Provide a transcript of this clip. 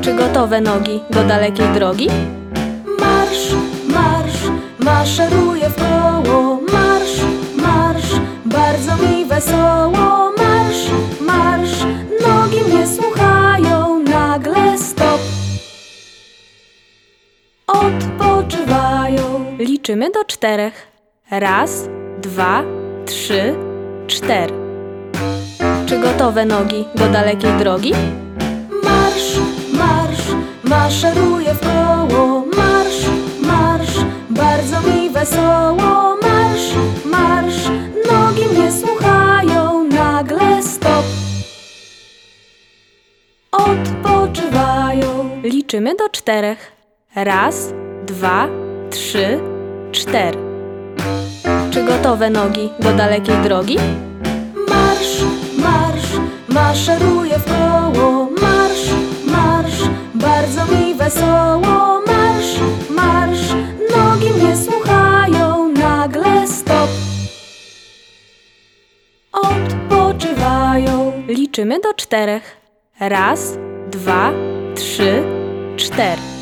Czy gotowe nogi do dalekiej drogi? Marsz, marsz, maszeruję w koło. Marsz, marsz, bardzo mi wesoło. Marsz, marsz, nogi mnie słuchają. Nagle stop, odpoczywają. Liczymy do 4. 1, 2, 3, 4. Czy gotowe nogi do dalekiej drogi? Marsz, marsz, maszeruję w koło. Marsz, marsz, bardzo mi wesoło. Marsz, marsz, nogi mnie słuchają. Nagle stop, odpoczywają. Liczymy do 4. 1, 2, 3, 4. Czy gotowe nogi do dalekiej drogi? Marsz, marsz, maszeruję w koło. Marsz, marsz, bardzo mi wesoło. Marsz, marsz, nogi mnie słuchają. Nagle stop, odpoczywają. Liczymy do 4. 1, 2, 3, 4.